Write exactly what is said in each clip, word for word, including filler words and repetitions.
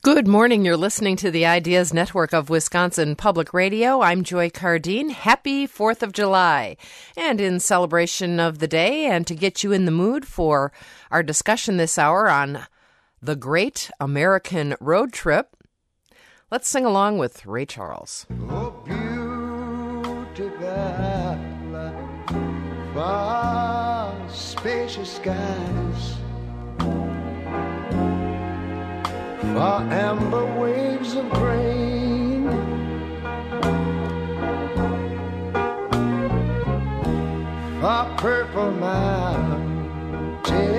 Good morning. You're listening to the Ideas Network of Wisconsin Public Radio. I'm Joy Cardine. Happy fourth of July. And in celebration of the day and to get you in the mood for our discussion this hour on the Great American Road Trip, let's sing along with Ray Charles. Oh, beautiful, far spacious skies, far amber waves of grain, far purple mountain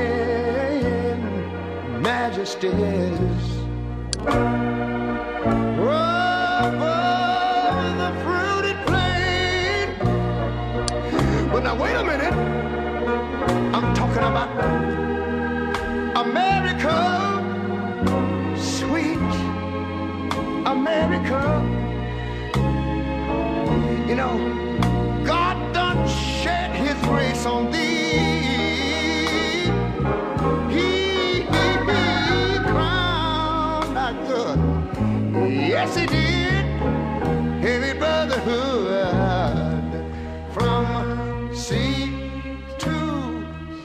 majesties, over the fruited plain. But now wait a minute, I'm talking about America. America, you know, God done shed his grace on thee. He, he, he crowned thy good. Yes, he did. Heavy brotherhood from sea to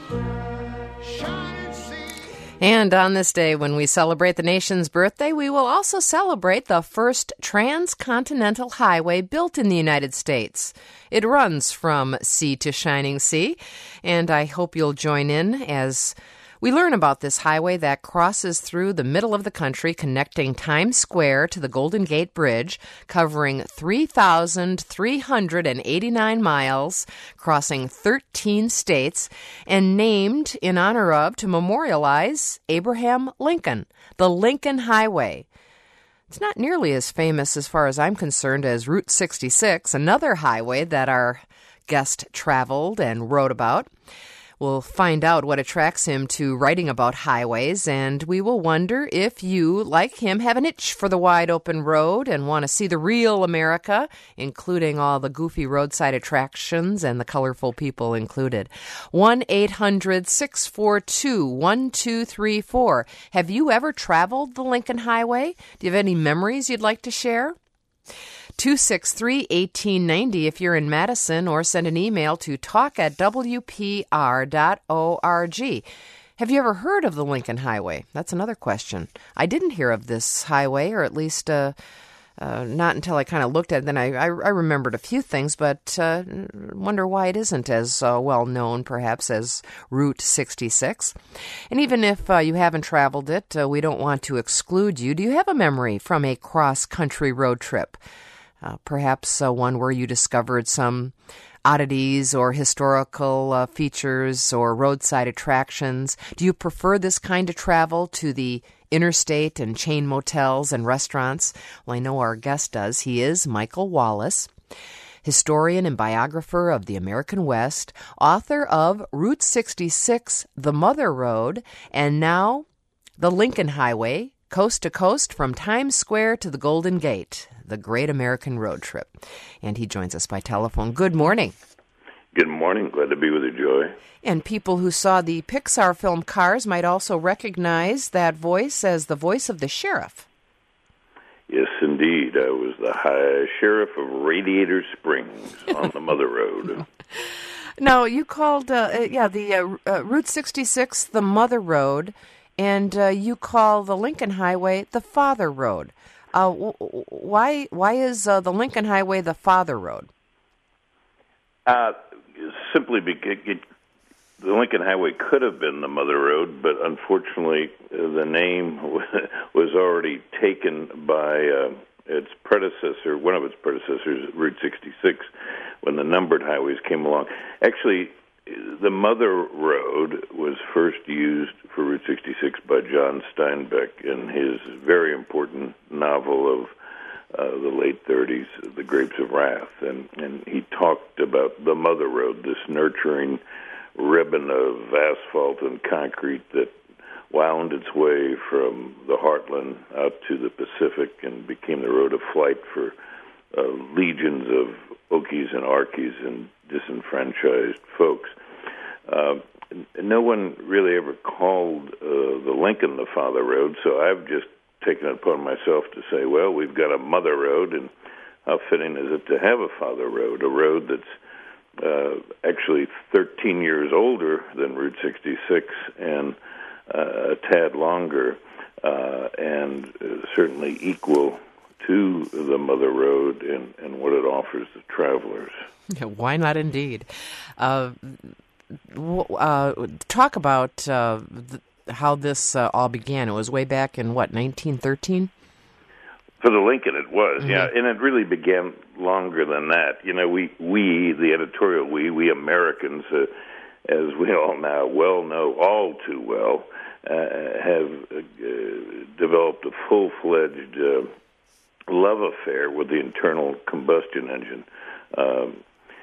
shining sea. And on this day, when we celebrate the nation's birthday, we will also celebrate the first transcontinental highway built in the United States. It runs from sea to shining sea, and I hope you'll join in as we learn about this highway that crosses through the middle of the country, connecting Times Square to the Golden Gate Bridge, covering three thousand three hundred eighty-nine miles, crossing thirteen states, and named in honor of, to memorialize, Abraham Lincoln, the Lincoln Highway. It's not nearly as famous, as far as I'm concerned, as Route sixty-six, another highway that our guest traveled and wrote about. We'll find out what attracts him to writing about highways, and we will wonder if you, like him, have an itch for the wide open road and want to see the real America, including all the goofy roadside attractions and the colorful people included. one eight hundred six four two one two three four. Have you ever traveled the Lincoln Highway? Do you have any memories you'd like to share? two six three, one eight nine zero if you're in Madison, or send an email to talk at w p r dot org. Have you ever heard of the Lincoln Highway? That's another question. I didn't hear of this highway, or at least uh, uh, not until I kind of looked at it. Then I, I, I remembered a few things, but uh, wonder why it isn't as uh, well known, perhaps, as Route sixty-six. And even if uh, you haven't traveled it, uh, we don't want to exclude you. Do you have a memory from a cross-country road trip? Uh, perhaps uh, one where you discovered some oddities or historical uh, features or roadside attractions. Do you prefer this kind of travel to the interstate and chain motels and restaurants? Well, I know our guest does. He is Michael Wallace, historian and biographer of the American West, author of Route sixty-six, The Mother Road, and now the Lincoln Highway, coast to coast from Times Square to the Golden Gate, the Great American Road Trip. And he joins us by telephone. Good morning. Good morning. Glad to be with you, Joy. And people who saw the Pixar film Cars might also recognize that voice as the voice of the sheriff. Yes, indeed. I was the high sheriff of Radiator Springs on the Mother Road. Now, you called, uh, yeah, the uh, uh, Route sixty-six the Mother Road, and uh, you call the Lincoln Highway the Father Road. Uh, why why is uh, the Lincoln Highway the Father Road? Uh, simply because it, the Lincoln Highway could have been the Mother Road, but unfortunately uh, the name was already taken by uh, its predecessor, one of its predecessors, Route sixty-six, when the numbered highways came along. Actually, the Mother Road was first used for Route sixty-six by John Steinbeck in his very important novel of uh, the late thirties, The Grapes of Wrath. And, and he talked about the Mother Road, this nurturing ribbon of asphalt and concrete that wound its way from the heartland out to the Pacific and became the road of flight for uh, legions of Okies and Arkies and disenfranchised folks. Uh, no one really ever called uh, the Lincoln the Father Road, so I've just taken it upon myself to say, well, we've got a mother road, and how fitting is it to have a father road, a road that's uh, actually thirteen years older than Route sixty-six and uh, a tad longer, uh, and uh, certainly equal to the mother road and, and what it offers to travelers. Yeah, why not indeed? Uh, w- uh, talk about uh, th- how this uh, all began. It was way back in, what, nineteen thirteen? For the Lincoln, it was, Mm-hmm. yeah, and it really began longer than that. You know, we, we the editorial we, we Americans, uh, as we all now well know, all too well, uh, have uh, developed a full-fledged uh, love affair with the internal combustion engine. Um,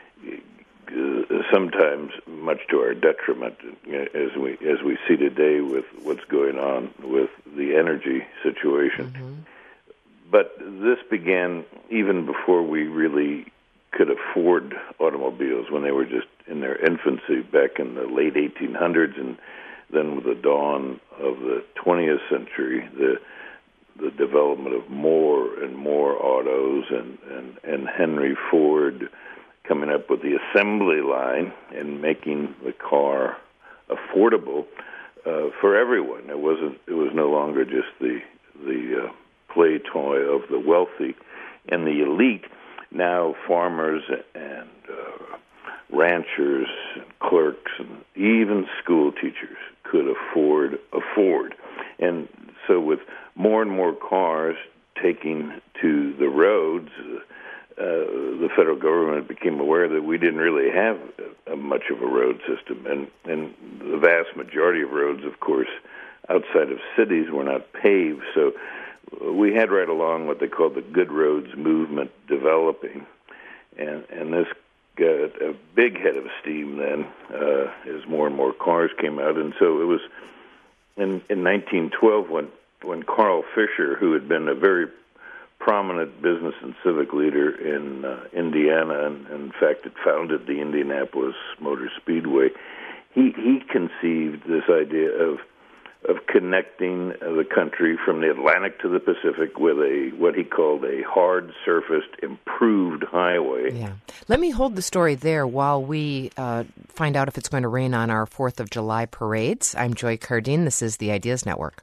sometimes much to our detriment, as we as we see today with what's going on with the energy situation. Mm-hmm. But this began even before we really could afford automobiles, when they were just in their infancy back in the late eighteen hundreds, and then with the dawn of the twentieth century, the the development of more and more autos, and, and, and Henry Ford coming up with the assembly line and making the car affordable uh, for everyone. It wasn't. It was no longer just the the uh, play toy of the wealthy and the elite. Now farmers and uh, ranchers and clerks and even school teachers could afford afford. And so with more and more cars taking to the roads, uh, the federal government became aware that we didn't really have a, a much of a road system. And, and the vast majority of roads, of course, outside of cities were not paved. So we had right along what they called the good roads movement developing. And, and this got a big head of steam then uh, as more and more cars came out. And so it was in, in nineteen twelve when, when Carl Fisher, who had been a very prominent business and civic leader in uh, Indiana, and, and in fact had founded the Indianapolis Motor Speedway, he, he conceived this idea of of connecting the country from the Atlantic to the Pacific with a what he called a hard-surfaced, improved highway. Yeah. Let me hold the story there while we uh, find out if it's going to rain on our fourth of July parades. I'm Joy Cardine. This is the Ideas Network.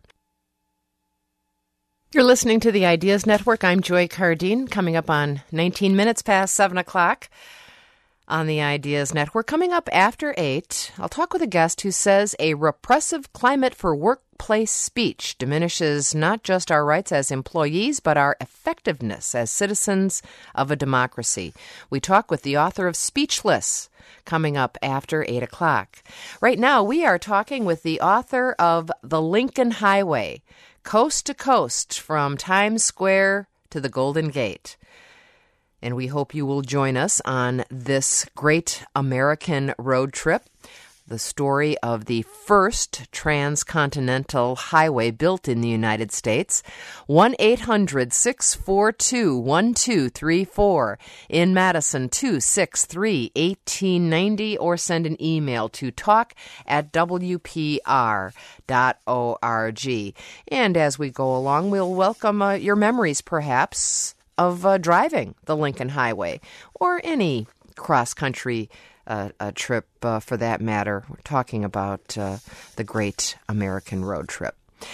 You're listening to the Ideas Network. I'm Joy Cardine, coming up on nineteen minutes past seven o'clock. On the Ideas Network. Coming up after eight, I'll talk with a guest who says a repressive climate for workplace speech diminishes not just our rights as employees, but our effectiveness as citizens of a democracy. We talk with the author of Speechless, coming up after eight o'clock. Right now, we are talking with the author of The Lincoln Highway, Coast to Coast from Times Square to the Golden Gate. And we hope you will join us on this great American road trip, the story of the first transcontinental highway built in the United States. one eight hundred six four two one two three four. In Madison, two six three one eight nine zero, or send an email to talk at w p r dot org. And as we go along, we'll welcome uh, your memories, perhaps, of uh, driving the Lincoln Highway, or any cross-country uh, uh, trip uh, for that matter. We're talking about uh, the great American road trip.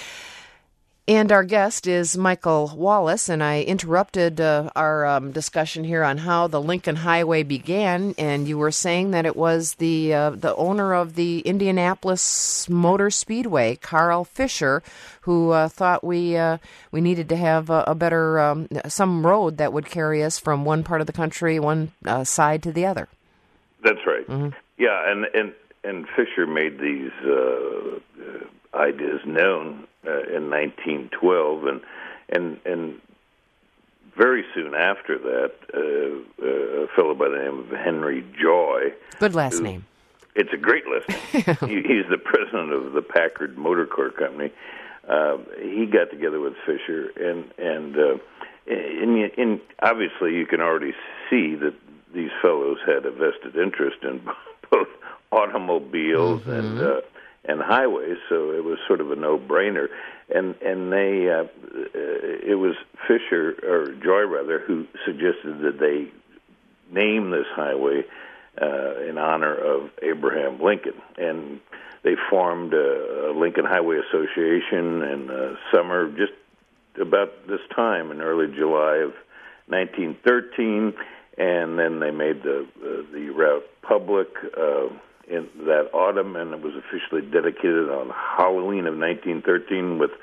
And our guest is Michael Wallace, and I interrupted uh, our um, discussion here on how the Lincoln Highway began, and you were saying that it was the uh, the owner of the Indianapolis Motor Speedway, Carl Fisher, who uh, thought we uh, we needed to have a, a better um, some road that would carry us from one part of the country, one uh, side to the other. That's right. Mm-hmm. Yeah, and and and Fisher made these uh, uh, ideas known uh, in nineteen twelve, and and and very soon after that, uh, uh, a fellow by the name of Henry Joy. Good last who, name. It's a great last name. he, he's the president of the Packard Motor Car Company. Uh, he got together with Fisher, and and uh, in, in obviously you can already see that these fellows had a vested interest in both automobiles mm-hmm. and uh, and highways, so it was sort of a no-brainer. And and they, uh, it was Fisher, or Joy rather, who suggested that they name this highway uh, in honor of Abraham Lincoln. And they formed a Lincoln Highway Association in the summer, just about this time, in early July of nineteen thirteen, and then they made the uh, the route public uh, in that autumn, and it was officially dedicated on Halloween of nineteen thirteen with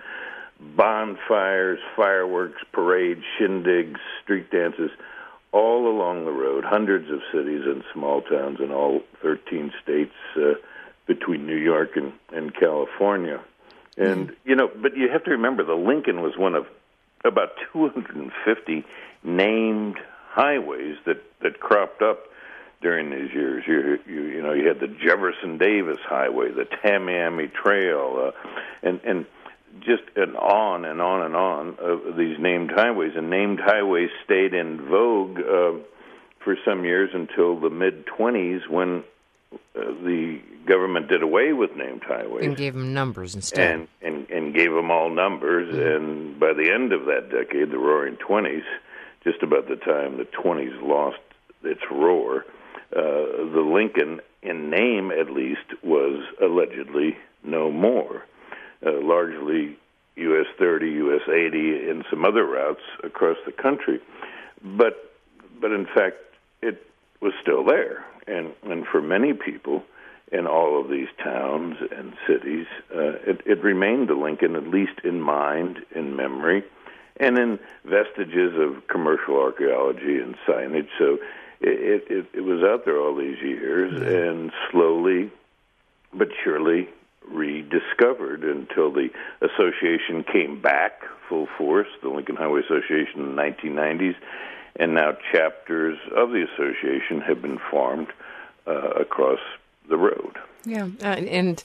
bonfires, fireworks, parades, shindigs, street dances, all along the road, hundreds of cities and small towns in all thirteen states uh, between New York and, and California. And, mm-hmm. you know, but you have to remember, the Lincoln was one of about two hundred fifty named highways that, that cropped up during these years. You, you, you know, you had the Jefferson Davis Highway, the Tamiami Trail, uh, and, and just and on and on and on of these named highways. And named highways stayed in vogue uh, for some years until the mid-twenties, when uh, the government did away with named highways. And gave them numbers instead. And, and, and gave them all numbers. Mm-hmm. And by the end of that decade, the Roaring Twenties, just about the time the twenties lost its roar, uh, the Lincoln, in name at least, was allegedly no more. Uh, largely U S thirty, U S eighty, and some other routes across the country. But but in fact, it was still there. And, and for many people in all of these towns and cities, uh, it, it remained the Lincoln, at least in mind, in memory, and in vestiges of commercial archaeology and signage. So it, it, it was out there all these years, mm-hmm. and slowly but surely rediscovered until the association came back full force, the Lincoln Highway Association in the nineteen nineties, and now chapters of the association have been formed uh, across the road. Yeah, uh, and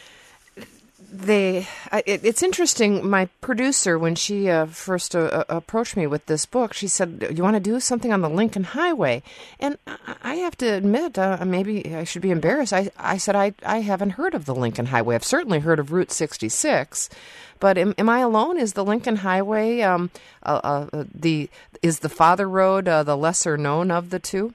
they, I, it, it's interesting, my producer, when she uh, first uh, approached me with this book, she said, you want to do something on the Lincoln Highway? And I, I have to admit, uh, maybe I should be embarrassed, I, I said, I, I haven't heard of the Lincoln Highway. I've certainly heard of Route sixty-six, but am, am I alone? Is the Lincoln Highway, um, uh, uh, the is the Father Road uh, the lesser known of the two?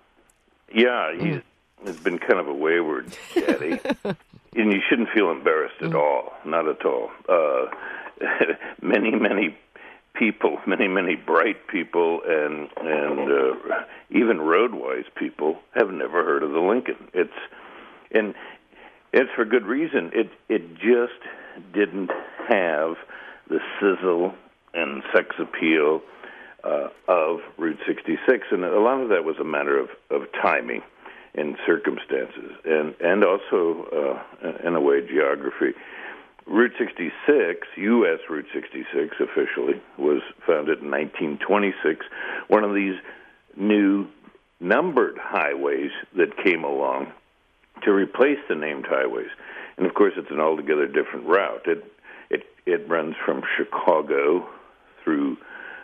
Yeah, he's mm. been kind of a wayward daddy. And you shouldn't feel embarrassed at all, not at all. Uh, many, many people, many, many bright people, and and uh, even road-wise people have never heard of the Lincoln. It's and it's for good reason. It it just didn't have the sizzle and sex appeal uh, of Route sixty-six, and a lot of that was a matter of, of timing and circumstances, and and also, uh, in a way, geography. Route sixty-six, U S Route sixty-six officially, was founded in nineteen twenty-six, one of these new numbered highways that came along to replace the named highways. And, of course, it's an altogether different route. It it, it runs from Chicago through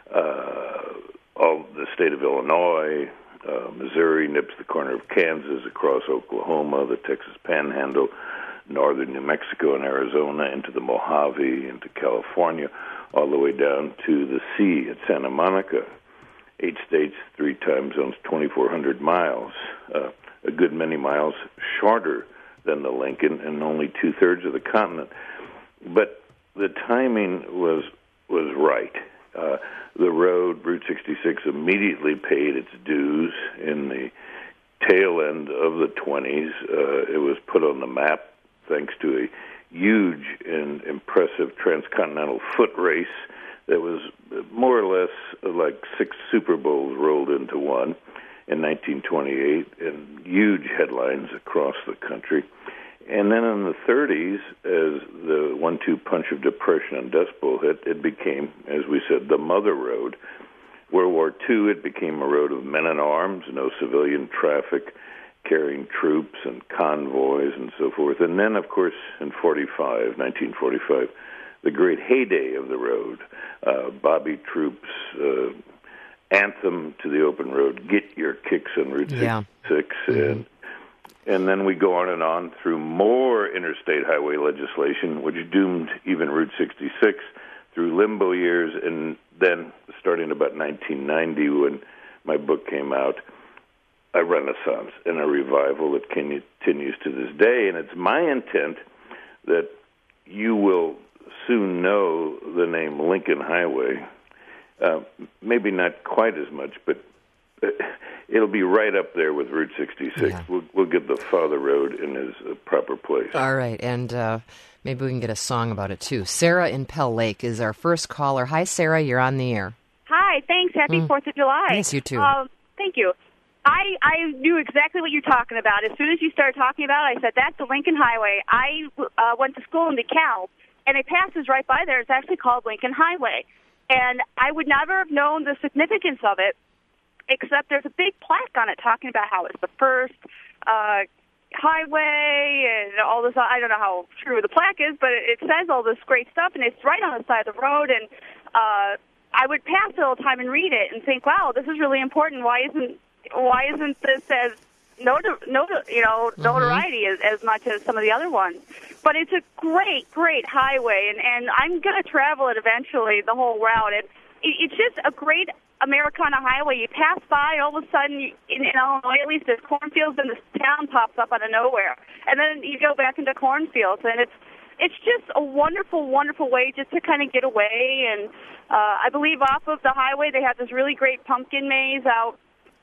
uh, all the state of Illinois, Uh, Missouri, nips the corner of Kansas, across Oklahoma, the Texas Panhandle, northern New Mexico and Arizona, into the Mojave, into California, all the way down to the sea at Santa Monica. Eight states, three time zones, twenty-four hundred miles, uh, a good many miles shorter than the Lincoln, and only two-thirds of the continent. But the timing was was right. Uh, the road, Route sixty-six, immediately paid its dues in the tail end of the twenties. Uh, it was put on the map thanks to a huge and impressive transcontinental foot race that was more or less like six Super Bowls rolled into one in nineteen twenty-eight, and huge headlines across the country. And then in the thirties, as the one two punch of Depression and Dust Bowl hit, it became, as we said, the Mother Road. World War Two, it became a road of men in arms, no civilian traffic, carrying troops and convoys and so forth. And then, of course, in forty-five, nineteen forty-five, the great heyday of the road, uh, Bobby Troups' uh, anthem to the open road, Get Your Kicks on Route yeah. sixty-six, mm-hmm. and And then we go on and on through more interstate highway legislation, which doomed even Route sixty-six through limbo years. And then, starting about nineteen ninety, when my book came out, a renaissance and a revival that continues to this day. And it's my intent that you will soon know the name Lincoln Highway. Uh, maybe not quite as much, but it'll be right up there with Route sixty-six. Yeah. We'll, we'll get the Father Road in his uh, proper place. All right, and uh, maybe we can get a song about it, too. Sarah in Pell Lake is our first caller. Hi, Sarah, you're on the air. Hi, thanks. Happy mm. fourth of July. Yes, you too. Um, thank you. I, I knew exactly what you're talking about. As soon as you started talking about it, I said, that's the Lincoln Highway. I uh, went to school in DeKalb, and it passes right by there. It's actually called Lincoln Highway. And I would never have known the significance of it, except there's a big plaque on it talking about how it's the first uh, highway and all this. I don't know how true the plaque is, but it says all this great stuff, and it's right on the side of the road. And uh, I would pass it all the time and read it and think, wow, this is really important. Why isn't why isn't this as Not, not, you know, notoriety mm-hmm. as, as much as some of the other ones. But it's a great, great highway, and, and I'm going to travel it eventually, the whole route. It, it, it's just a great Americana highway. You pass by, all of a sudden, you, in, in Illinois, at least, there's cornfields, and this town pops up out of nowhere. And then you go back into cornfields, and it's it's just a wonderful, wonderful way just to kind of get away. And uh, I believe off of the highway, they have this really great pumpkin maze out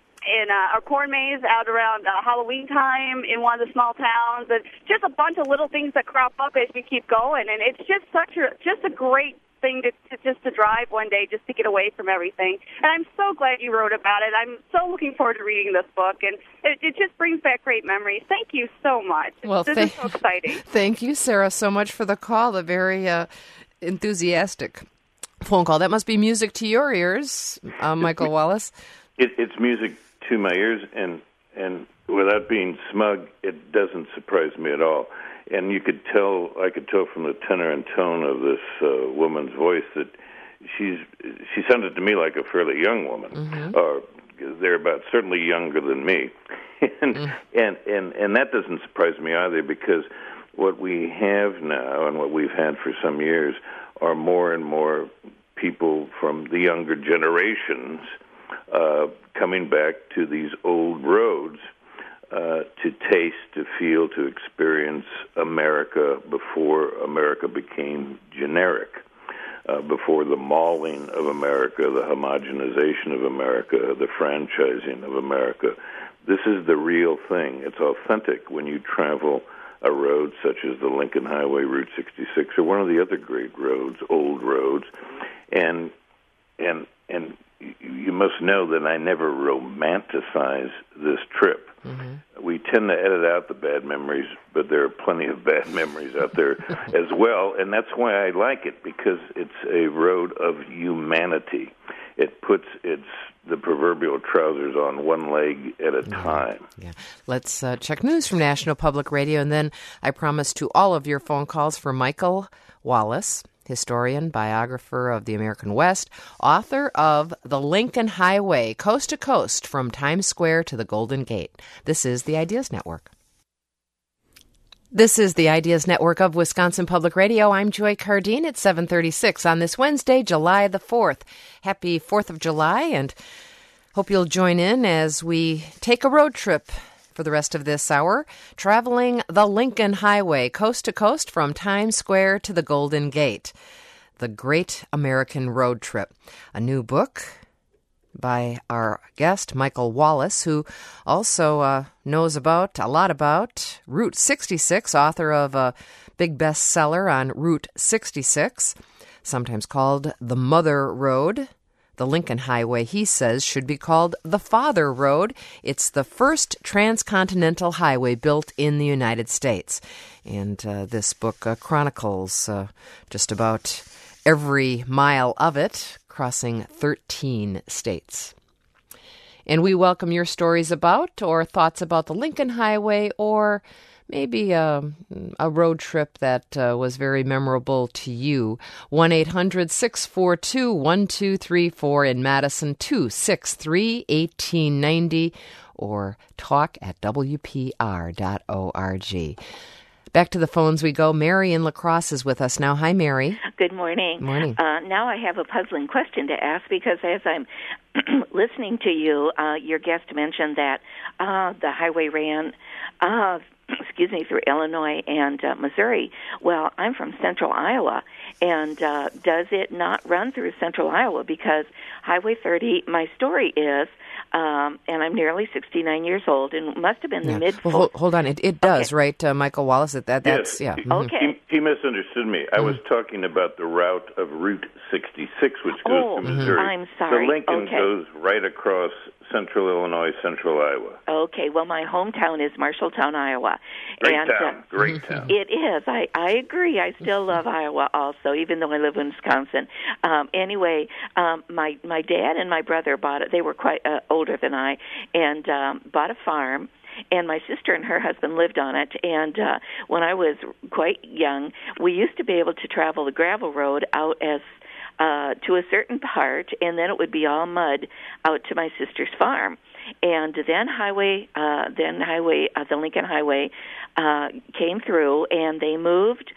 in uh, our corn maze out around uh, Halloween time in one of the small towns, and just a bunch of little things that crop up as we keep going. And it's just such a just a great thing to, to just to drive one day, just to get away from everything. And I'm so glad you wrote about it. I'm so looking forward to reading this book, and it, it just brings back great memories. Thank you so much. Well, this th- is so exciting. Thank you, Sarah, so much for the call. A very uh, enthusiastic phone call. That must be music to your ears, uh, Michael Wallace. It, it's music to my ears, and and without being smug, it doesn't surprise me at all. And you could tell, I could tell from the tenor and tone of this uh, woman's voice that she's she sounded to me like a fairly young woman, mm-hmm. or thereabouts, certainly younger than me. and, mm. and and and that doesn't surprise me either, because what we have now and what we've had for some years are more and more people from the younger generations Uh, coming back to these old roads uh, to taste, to feel, to experience America before America became generic, uh, before the mauling of America, the homogenization of America, the franchising of America. This is the real thing. It's authentic when you travel a road such as the Lincoln Highway, Route sixty-six, or one of the other great roads, old roads, and and and you must know that I never romanticize this trip. Mm-hmm. We tend to edit out the bad memories, but there are plenty of bad memories out there as well, and that's why I like it, because it's a road of humanity. It puts its the proverbial trousers on one leg at a time. Yeah. Let's uh, check news from National Public Radio, and then I promise to all of your phone calls for Michael Wallace, historian, biographer of the American West, author of The Lincoln Highway, Coast to Coast from Times Square to the Golden Gate. This is the Ideas Network. This is the Ideas Network of Wisconsin Public Radio. I'm Joy Cardine at seven thirty-six on this Wednesday, July the fourth. Happy fourth of July, and hope you'll join in as we take a road trip for the rest of this hour, traveling the Lincoln Highway, coast to coast from Times Square to the Golden Gate. The Great American Road Trip, a new book by our guest, Michael Wallace, who also uh, knows about, a lot about, Route sixty-six, author of a big bestseller on Route sixty-six, sometimes called the Mother Road. The Lincoln Highway, he says, should be called the Father Road. It's the first transcontinental highway built in the United States. And uh, this book uh, chronicles uh, just about every mile of it, crossing thirteen states. And we welcome your stories about or thoughts about the Lincoln Highway, or maybe a, a road trip that uh, was very memorable to you. one eight hundred six four two one two three four in Madison, two six three one eight nine zero, or talk at w p r dot org. Back to the phones we go. Mary in La Crosse is with us now. Hi, Mary. Good morning. Morning. Uh, now I have a puzzling question to ask because as I'm listening to you, uh, your guest mentioned that uh, the highway ran, uh, excuse me, through Illinois and uh, Missouri. Well, I'm from central Iowa, and uh, does it not run through central Iowa? Because Highway thirty, my story is, Um, and I'm nearly sixty-nine years old, and must have been the Yeah. mid. Well, hold, hold on, it, it does, Okay. right, uh, Michael Wallace? That, that that's Yes. yeah. He, mhm. Okay. he, he misunderstood me. I was talking about the route of Route sixty-six, which goes Oh, to Missouri. I'm sorry. The Lincoln Okay. goes right across central Illinois, central Iowa. Okay, well, my hometown is Marshalltown, Iowa. Great and, town, Uh, great town. It is. I, I agree. I still love Iowa also, even though I live in Wisconsin. Um, anyway, um, my, my dad and my brother bought it. They were quite uh, older than I, and um, bought a farm. And my sister and her husband lived on it. And uh, when I was quite young, we used to be able to travel the gravel road out as uh, to a certain part, and then it would be all mud out to my sister's farm. And then highway, uh, then highway, uh, the Lincoln Highway uh, came through, and they moved.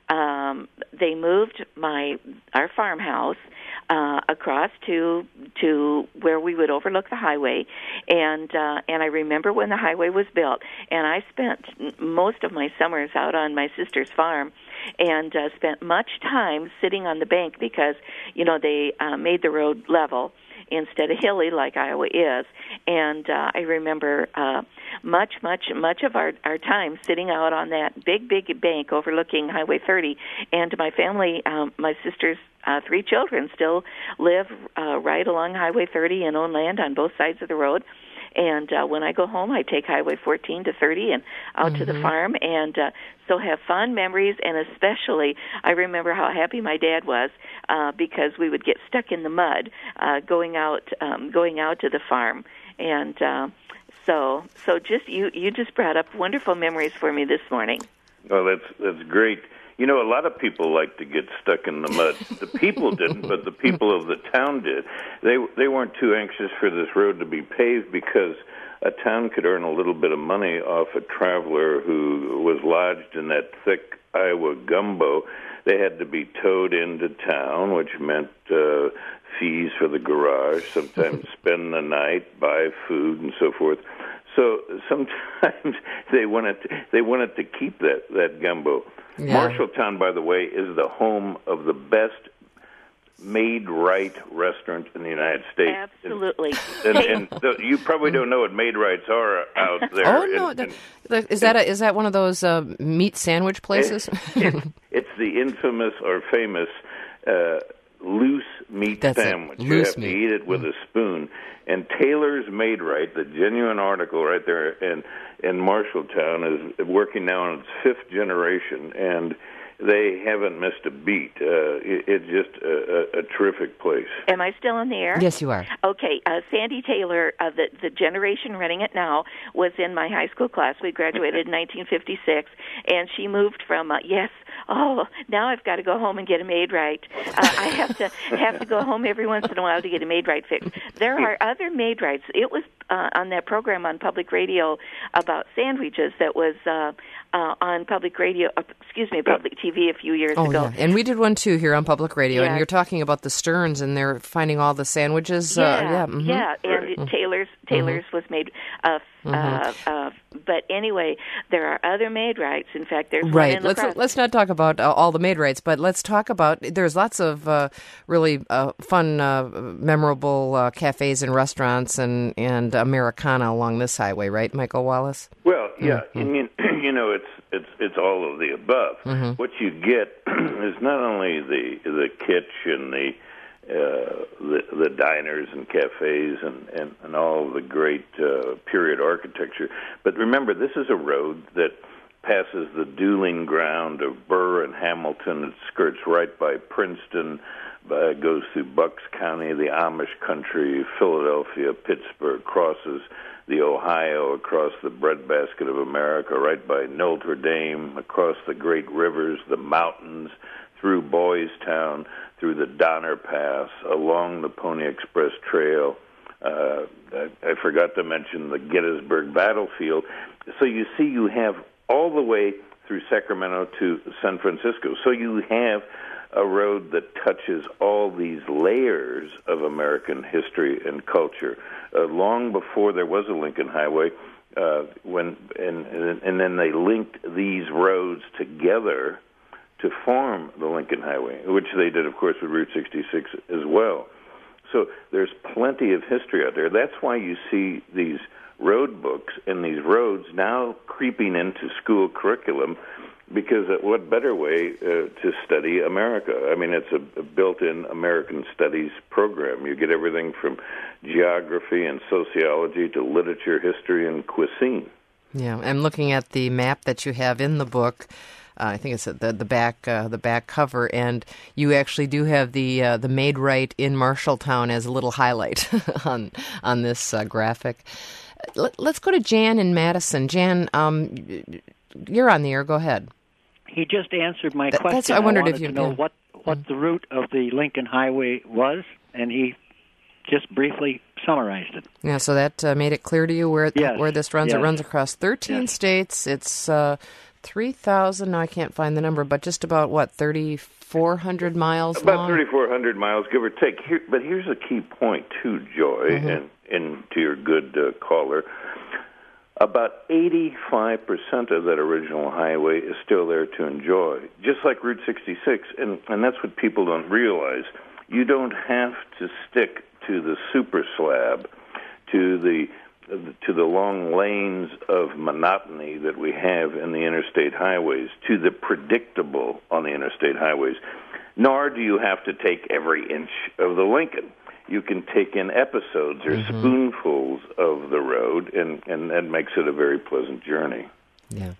Um, they moved my our farmhouse uh, across to to where we would overlook the highway, and uh, and I remember when the highway was built, and I spent most of my summers out on my sister's farm, and uh, spent much time sitting on the bank because you know they uh, made the road level instead of hilly like Iowa is. And uh, I remember uh, much, much, much of our, our time sitting out on that big, big bank overlooking Highway thirty. And my family, um, my sister's uh, three children still live uh, right along Highway thirty and own land on both sides of the road. And uh, when I go home, I take Highway fourteen to thirty and out mm-hmm. to the farm, and uh, so have fond memories. And especially, I remember how happy my dad was uh, because we would get stuck in the mud uh, going out, um, going out to the farm. And uh, so, so just you, you just brought up wonderful memories for me this morning. Oh, that's that's great. You know, a lot of people like to get stuck in the mud. The people didn't, but the people of the town did. They they weren't too anxious for this road to be paved because a town could earn a little bit of money off a traveler who was lodged in that thick Iowa gumbo. They had to be towed into town, which meant uh, fees for the garage, sometimes spend the night, buy food, and so forth. So sometimes they wanted to, they wanted to keep that, that gumbo. Yeah. Marshalltown, by the way, is the home of the best made-right restaurant in the United States. Absolutely. And, and, and the, you probably don't know what made-rights are out there. Oh, no. And, and, the, is, that a, is that one of those uh, meat sandwich places? It, it, it's the infamous or famous uh, loose meat That's sandwich. It. You Loose have meat. to eat it with mm. a spoon. And Taylor's Maid-Rite, the genuine article right there in, in Marshalltown, is working now on its fifth generation, and they haven't missed a beat. Uh, it, it's just a, a, a terrific place. Am I still in the air? Yes, you are. Okay. Uh, Sandy Taylor, uh, the, the generation running it now, was in my high school class. We graduated in nineteen fifty-six, and she moved from, uh, yes, oh, now I've got to go home and get a Maid-Rite. Uh, I have to have to go home every once in a while to get a Maid-Rite fix. There are other Maid-Rites. It was uh, on that program on public radio about sandwiches that was uh, uh, on public radio, uh, excuse me, public T V a few years oh, ago. Yeah. And we did one, too, here on public radio. Yeah. And you're talking about the Stearns, and they're finding all the sandwiches. Yeah, uh, yeah, mm-hmm. yeah. And mm-hmm. Taylor's Taylor's mm-hmm. was made uh, mm-hmm. uh, uh, but anyway, there are other Maid-Rites. In fact, there's right. one in let's LaCrosse. let's not talk about uh, all the Maid-Rites, but let's talk about. There's lots of uh, really uh, fun, uh, memorable uh, cafes and restaurants and and Americana along this highway, right, Michael Wallace? Well, yeah. Mm-hmm. I mean, you know, it's it's it's all of the above. Mm-hmm. What you get is not only the the kitsch and the Uh, the, the diners and cafes and, and, and all the great uh, period architecture. But remember, this is a road that passes the dueling ground of Burr and Hamilton. It skirts right by Princeton, uh, goes through Bucks County, the Amish country, Philadelphia, Pittsburgh, crosses the Ohio, across the breadbasket of America, right by Notre Dame, across the great rivers, the mountains, through Boys Town, through the Donner Pass, along the Pony Express Trail, Uh, I, I forgot to mention the Gettysburg battlefield. So you see, you have all the way through Sacramento to San Francisco. So you have a road that touches all these layers of American history and culture. Uh, long before there was a Lincoln Highway, uh, when and and then they linked these roads together to form the Lincoln Highway, which they did, of course, with Route sixty-six as well. So there's plenty of history out there. That's why you see these road books and these roads now creeping into school curriculum, because what better way uh, to study America? I mean, it's a, a built-in American studies program. You get everything from geography and sociology to literature, history, and cuisine. Yeah, I'm looking at the map that you have in the book. Uh, I think it's the the back uh, the back cover, and you actually do have the uh, the Maid-Rite in Marshalltown as a little highlight on on this uh, graphic. Let, let's go to Jan in Madison. Jan, um, you're on the air. Go ahead. He just answered my Th- question. That's, I wondered I wanted if you to know yeah. what what the route of the Lincoln Highway was, and he just briefly summarized it. Yeah, so that uh, made it clear to you where Yes, where this runs. yes. It runs across thirteen Yes. states. It's uh, three thousand. No, I can't find the number, but just about what thirty-four hundred miles About long. thirty-four hundred miles, give or take. Here, but here's a key point too, Joy, Mm-hmm. and, and to your good uh, caller. About eighty-five percent of that original highway is still there to enjoy, just like Route sixty-six, and, and that's what people don't realize. You don't have to stick to the super slab, to the to the long lanes of monotony that we have in the interstate highways, to the predictable on the interstate highways, nor do you have to take every inch of the Lincoln. You can take in episodes or mm-hmm. spoonfuls of the road, and, and that makes it a very pleasant journey. Yeah.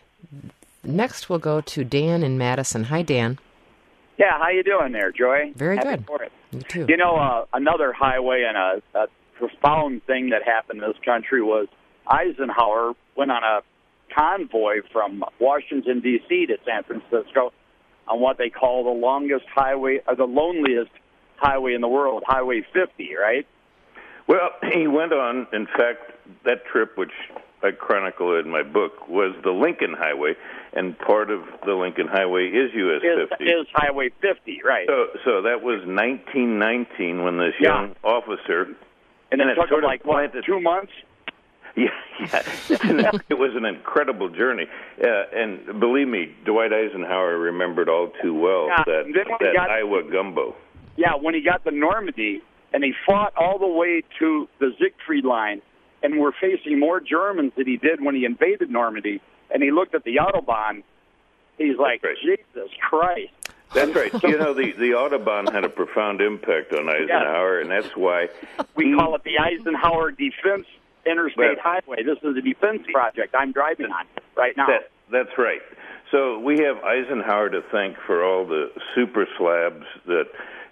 Next, we'll go to Dan in Madison. Hi, Dan. Yeah, how you doing there, Joy? Very Happy good. For it. You too. You know, uh, another highway and a, a profound thing that happened in this country was Eisenhower went on a convoy from Washington, D C to San Francisco on what they call the longest highway, or the loneliest highway in the world, Highway fifty, right? Well, he went on, in fact, that trip, which I chronicle in my book, was the Lincoln Highway, and part of the Lincoln Highway is U S fifty. Is Highway fifty, right. So so that was nineteen nineteen when this yeah. young officer... And, and it, it took him like, what, planted, two months? Yeah, yeah. It was an incredible journey. Uh, and believe me, Dwight Eisenhower remembered all too well yeah. that, that got, Iowa gumbo. Yeah, when he got to Normandy, and he fought all the way to the Siegfried Line, and we're facing more Germans than he did when he invaded Normandy, and he looked at the Autobahn, he's like, right. Jesus Christ. That's right. You know, the, the Autobahn had a profound impact on Eisenhower, yes. and that's why... We he, call it the Eisenhower Defense Interstate well, Highway. This is a defense project I'm driving on right now. That, that's right. So we have Eisenhower to thank for all the super slabs that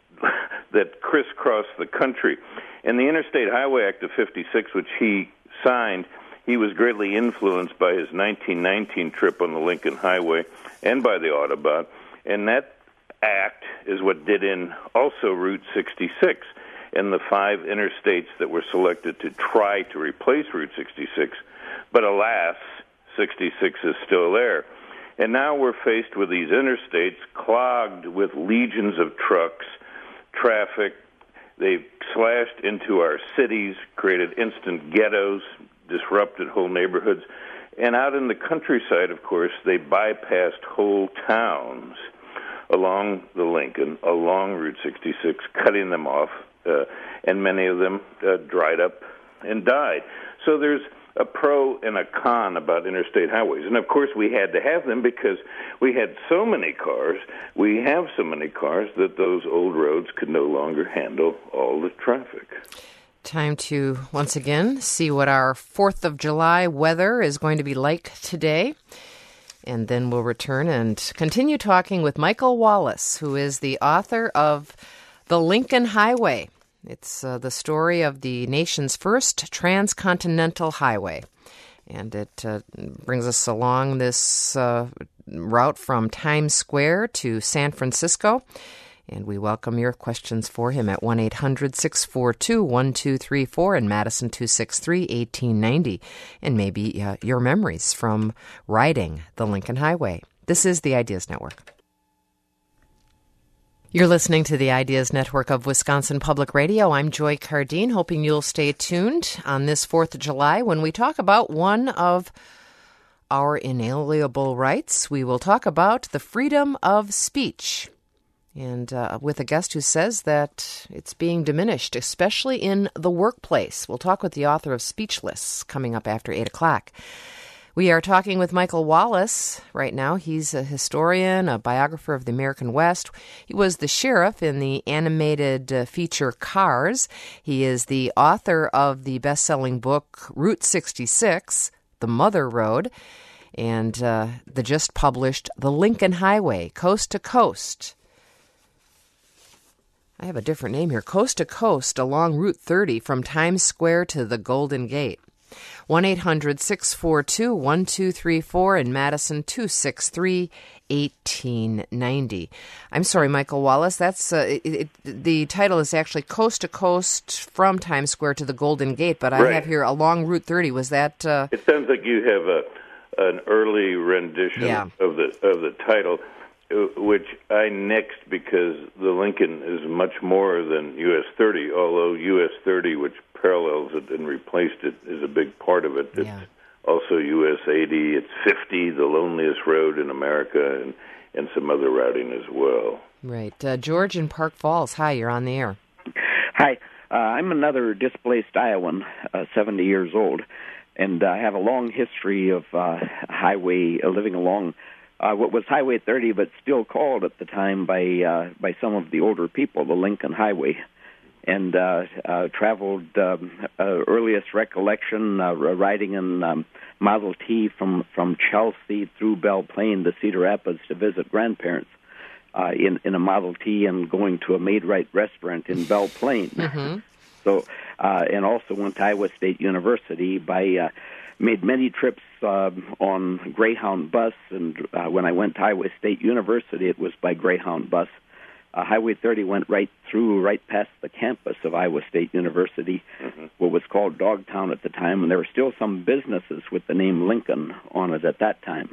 that crisscross the country. In the Interstate Highway Act of fifty-six, which he signed, he was greatly influenced by his nineteen nineteen trip on the Lincoln Highway and by the Autobahn, and that act is what did in also Route sixty-six and the five interstates that were selected to try to replace Route sixty-six. But alas, sixty-six is still there. And now we're faced with these interstates clogged with legions of trucks, traffic. They've slashed into our cities, created instant ghettos, disrupted whole neighborhoods. And out in the countryside, of course, they bypassed whole towns along the Lincoln, along Route sixty-six, cutting them off, uh, and many of them uh, dried up and died. So there's a pro and a con about interstate highways. And, of course, we had to have them because we had so many cars, we have so many cars that those old roads could no longer handle all the traffic. Time to, once again, see what our fourth of July weather is going to be like today. And then we'll return and continue talking with Michael Wallace, who is the author of The Lincoln Highway. It's uh, the story of the nation's first transcontinental highway. And it uh, brings us along this uh, route from Times Square to San Francisco. And we welcome your questions for him at one eight hundred six four two one two three four in Madison, two six three one eight nine zero, and maybe uh, your memories from riding the Lincoln Highway. This is the Ideas Network. You're listening to the Ideas Network of Wisconsin Public Radio. I'm Joy Cardine, hoping you'll stay tuned on this fourth of July when we talk about one of our inalienable rights. We will talk about the freedom of speech. And uh, with a guest who says that it's being diminished, especially in the workplace. We'll talk with the author of Speechless coming up after eight o'clock. We are talking with Michael Wallace right now. He's a historian, a biographer of the American West. He was the sheriff in the animated uh, feature Cars. He is the author of the best-selling book Route sixty-six, The Mother Road, and uh, the just published The Lincoln Highway, Coast to Coast. I have a different name here. Coast to Coast along Route thirty from Times Square to the Golden Gate. one eight hundred six four two one two three four in Madison, two six three one eight nine zero. I'm sorry, Michael Wallace. That's uh, it, it, the title is actually Coast to Coast from Times Square to the Golden Gate, but I right. have here along Route thirty. Was that? Uh... It sounds like you have a an early rendition yeah. of the of the title, which I nixed because the Lincoln is much more than U S thirty, although U S thirty, which parallels it and replaced it, is a big part of it. It's yeah. also U S eighty, it's fifty, the loneliest road in America, and, and some other routing as well. Right. Uh, George in Park Falls, hi, you're on the air. Hi, uh, I'm another displaced Iowan, uh, seventy years old, and I have a long history of uh, highway, uh, living along Uh, what was Highway thirty, but still called at the time by uh, by some of the older people, the Lincoln Highway, and uh, uh, traveled um, uh, earliest recollection uh, riding in um, Model T from, from Chelsea through Belle Plaine to Cedar Rapids to visit grandparents uh, in, in a Model T and going to a Maid-Rite restaurant in Belle Plaine. Mm-hmm. So, uh, and also went to Iowa State University by... Uh, made many trips uh, on Greyhound bus, and uh, when I went to Iowa State University, it was by Greyhound bus. Uh, Highway thirty went right through, right past the campus of Iowa State University, mm-hmm. what was called Dogtown at the time, and there were still some businesses with the name Lincoln on it at that time.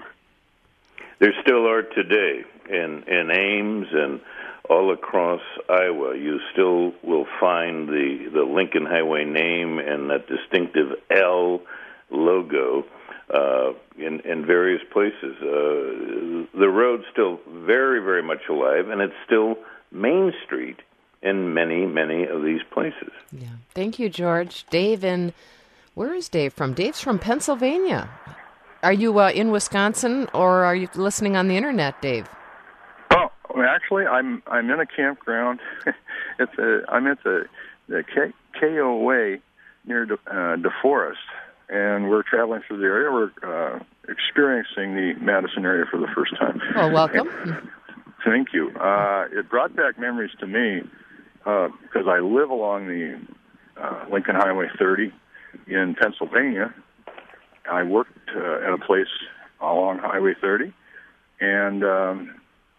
There still are today, in, in Ames and all across Iowa. You still will find the, the Lincoln Highway name and that distinctive L logo uh, in, in various places. Uh, the road's still very, very much alive, and it's still Main Street in many, many of these places. Yeah. Thank you, George. Dave in, where is Dave from? Dave's from Pennsylvania. Are you uh, in Wisconsin, or are you listening on the internet, Dave? Oh, well, actually, I'm I'm in a campground. it's a, I'm at the, the K, K O A near De, uh, DeForest. And we're traveling through the area. We're uh, experiencing the Madison area for the first time. Well, welcome. And, thank you. Uh, it brought back memories to me because uh, I live along the uh, Lincoln Highway thirty in Pennsylvania. I worked uh, at a place along Highway thirty, and um,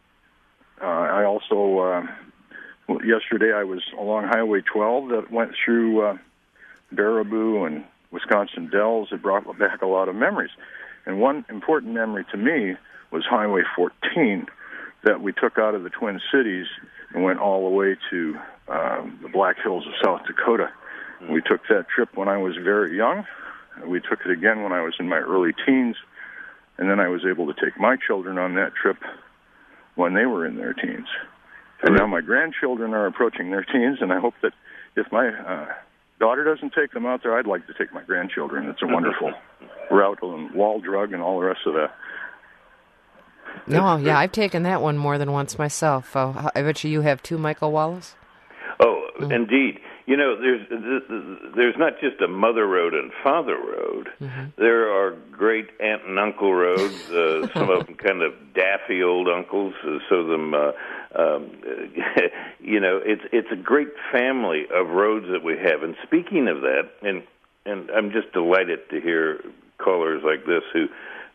uh, I also, uh, yesterday I was along Highway twelve that went through uh, Baraboo and Wisconsin Dells. It brought back a lot of memories. And one important memory to me was Highway fourteen that we took out of the Twin Cities and went all the way to um, the Black Hills of South Dakota. Mm-hmm. We took that trip when I was very young. We took it again when I was in my early teens. And then I was able to take my children on that trip when they were in their teens. And now my grandchildren are approaching their teens, and I hope that if my... Uh, daughter doesn't take them out there, I'd like to take my grandchildren. It's a wonderful route and wall drug and all the rest of that. No, yeah, I've taken that one more than once myself. Uh, I bet you you have too, Michael Wallace? Oh, mm-hmm. Indeed. You know, there's there's not just a mother road and father road. Mm-hmm. There are great aunt and uncle roads, uh, some of them kind of daffy old uncles, uh, so them, uh, um, you know, it's it's a great family of roads that we have. And speaking of that, and and I'm just delighted to hear callers like this who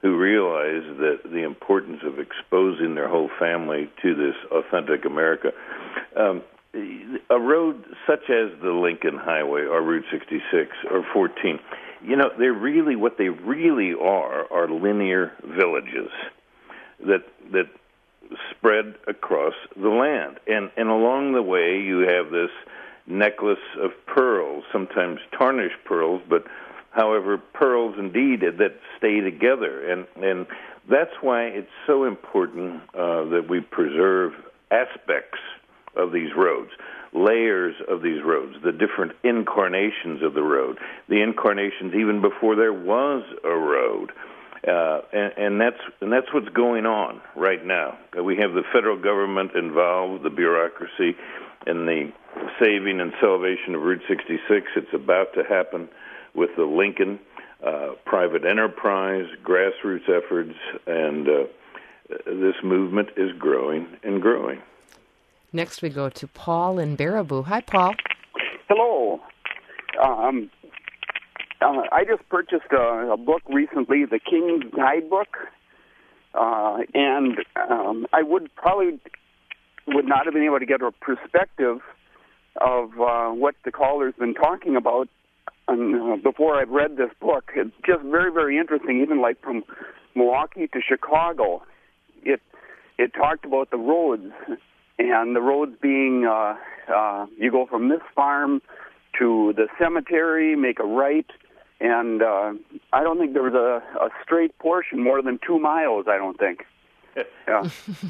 who realize that the importance of exposing their whole family to this authentic America. Um, a road such as the Lincoln Highway or Route sixty-six or fourteen, you know, they're really, what they really are, are linear villages that that spread across the land. And, and along the way, you have this necklace of pearls, sometimes tarnished pearls, but however, pearls indeed that stay together. And, and that's why it's so important uh, that we preserve aspects of these roads, layers of these roads, the different incarnations of the road, the incarnations even before there was a road. Uh, and, and that's and that's what's going on right now. We have the federal government involved, the bureaucracy, in the saving and salvation of Route sixty-six. It's about to happen with the Lincoln, uh, private enterprise, grassroots efforts, and uh, this movement is growing and growing. Next we go to Paul in Baraboo. Hi, Paul. Hello. Um, uh, I just purchased a, a book recently, the King's Guidebook, uh, and um, I would probably would not have been able to get a perspective of uh, what the caller's been talking about um, uh, before I've read this book. It's just very, very interesting, even like from Milwaukee to Chicago. It it talked about the roads, and the roads being, uh, uh, you go from this farm to the cemetery, make a right, and uh, I don't think there was a, a straight portion more than two miles, I don't think. Yeah.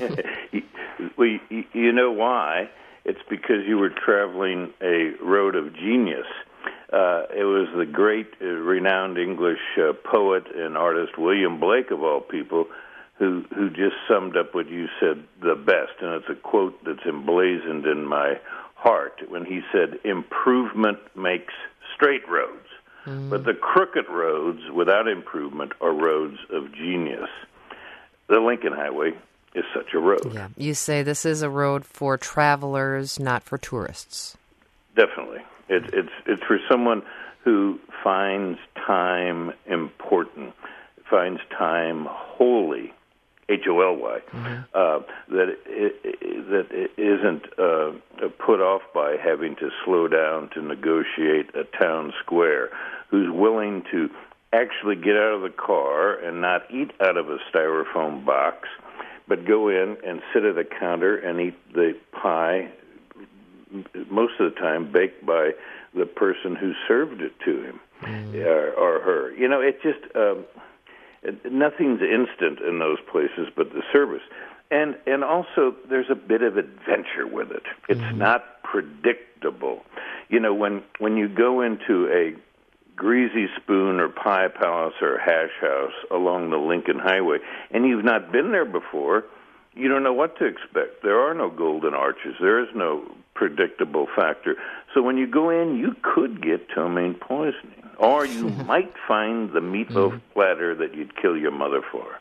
Well, you know why? It's because you were traveling a road of genius. Uh, it was the great, uh, renowned English uh, poet and artist William Blake, of all people, who who just summed up what you said the best. And it's a quote that's emblazoned in my heart when he said, "Improvement makes straight roads, mm. but the crooked roads without improvement are roads of genius." The Lincoln Highway is such a road. Yeah. You say this is a road for travelers, not for tourists. Definitely. It, it's it's for someone who finds time important, finds time holy, H O L Y, mm-hmm. uh, that it, it, that it isn't uh, put off by having to slow down to negotiate a town square, who's willing to actually get out of the car and not eat out of a styrofoam box, but go in and sit at a counter and eat the pie, most of the time baked by the person who served it to him mm. or, or her. You know, it just, um, it, nothing's instant in those places but the service. And and also there's a bit of adventure with it. It's mm. not predictable. You know, when, when you go into a Greasy Spoon or Pie Palace or Hash House along the Lincoln Highway, and you've not been there before, you don't know what to expect. There are no golden arches. There is no predictable factor. So when you go in, you could get ptomaine poisoning, or you might find the meatloaf platter that you'd kill your mother for.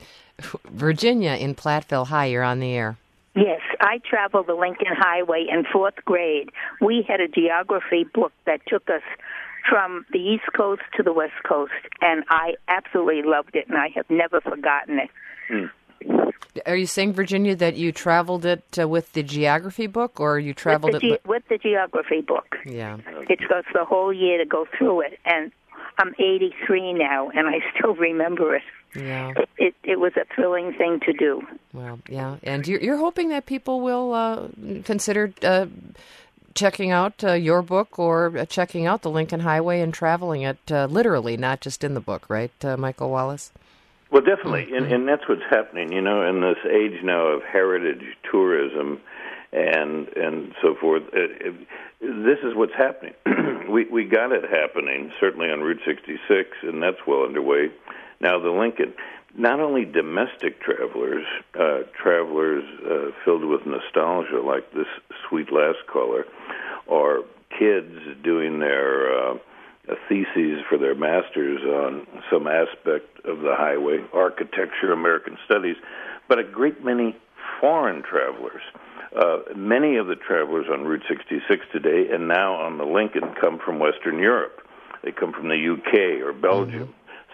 Virginia in Platteville. Hi, you're on the air. Yes, I traveled the Lincoln Highway in fourth grade. We had a geography book that took us from the East Coast to the West Coast, and I absolutely loved it, and I have never forgotten it. Mm. Are you saying, Virginia, that you traveled it uh, with the geography book, or you traveled with the it ge- with the geography book? Yeah, it goes the whole year to go through it, and I'm eighty-three now, and I still remember it. Yeah, it it, it was a thrilling thing to do. Well, yeah, and you're, you're hoping that people will uh, consider Uh, checking out uh, your book or uh, checking out the Lincoln Highway and traveling it uh, literally, not just in the book, right, uh, Michael Wallace? Well, definitely, mm-hmm. and, and that's what's happening, you know, in this age now of heritage tourism and and so forth. It, it, this is what's happening. we we got it happening, certainly on Route sixty-six, and that's well underway. Now the Lincoln, not only domestic travelers, uh, travelers uh, filled with nostalgia like this sweet last caller, or kids doing their uh, theses for their masters on some aspect of the highway, architecture, American studies, but a great many foreign travelers. Uh, many of the travelers on Route sixty-six today and now on the Lincoln come from Western Europe. They come from the U K or Belgium. Mm-hmm.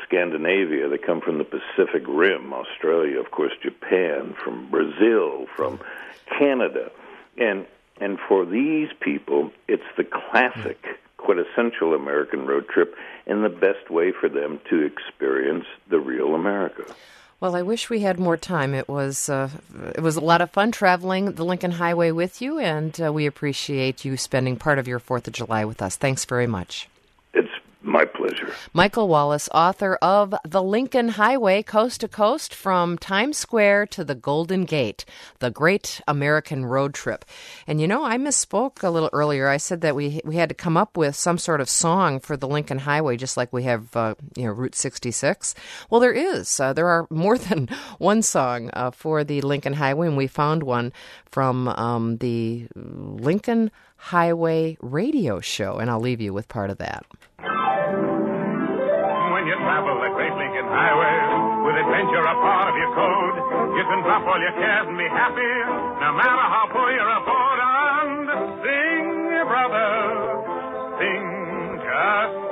Scandinavia. They come from the Pacific Rim, Australia, of course, Japan, from Brazil, from Canada. And and for these people, it's the classic, quintessential American road trip and the best way for them to experience the real America. Well, I wish we had more time. It was uh, it was a lot of fun traveling the Lincoln Highway with you, and uh, we appreciate you spending part of your fourth of July with us. Thanks very much. It's my pleasure. Michael Wallace, author of The Lincoln Highway, Coast to Coast, from Times Square to the Golden Gate, the Great American Road Trip. And, you know, I misspoke a little earlier. I said that we we had to come up with some sort of song for the Lincoln Highway, just like we have, uh, you know, Route sixty-six. Well, there is. Uh, there are more than one song uh, for the Lincoln Highway, and we found one from um, the Lincoln Highway radio show, and I'll leave you with part of that. When you travel the Great Lincoln Highway, with adventure a part of your code, you can drop all your cares and be happy, no matter how poor your abode. And sing, brother, sing, just